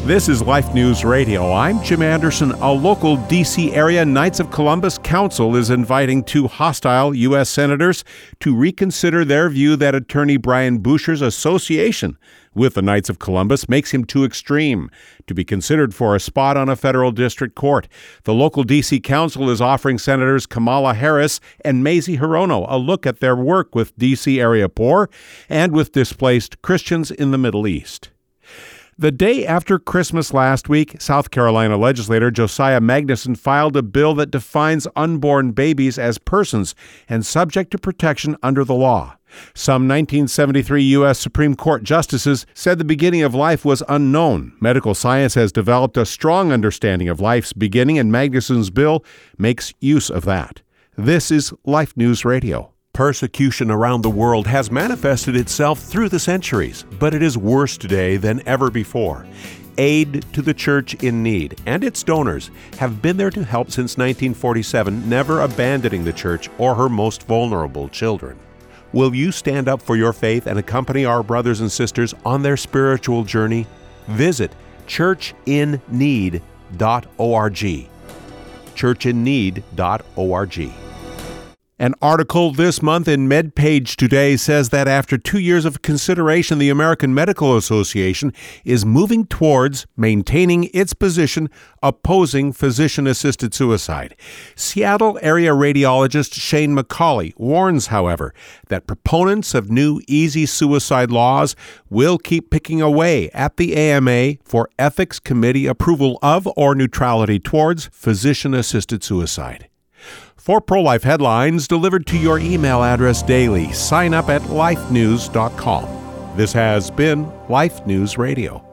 This is Life News Radio. I'm Jim Anderson. A local D.C. area Knights of Columbus Council is inviting two hostile U.S. senators to reconsider their view that attorney Brian Buescher's association with the Knights of Columbus makes him too extreme to be considered for a spot on a federal district court. The local D.C. Council is offering Senators Kamala Harris and Mazie Hirono a look at their work with D.C. area poor and with displaced Christians in the Middle East. The day after Christmas last week, South Carolina legislator Josiah Magnuson filed a bill that defines unborn babies as persons and subject to protection under the law. Some 1973 U.S. Supreme Court justices said the beginning of life was unknown. Medical science has developed a strong understanding of life's beginning, and Magnuson's bill makes use of that. This is Life News Radio. Persecution around the world has manifested itself through the centuries, but it is worse today than ever before. Aid to the Church in Need and its donors have been there to help since 1947, never abandoning the Church or her most vulnerable children. Will you stand up for your faith and accompany our brothers and sisters on their spiritual journey? Visit churchinneed.org. churchinneed.org. An article this month in MedPage Today says that after 2 years of consideration, the American Medical Association is moving towards maintaining its position opposing physician-assisted suicide. Seattle area radiologist Shane McCauley warns, however, that proponents of new easy suicide laws will keep picking away at the AMA for ethics committee approval of or neutrality towards physician-assisted suicide. For pro-life headlines delivered to your email address daily, sign up at lifenews.com. This has been Life News Radio.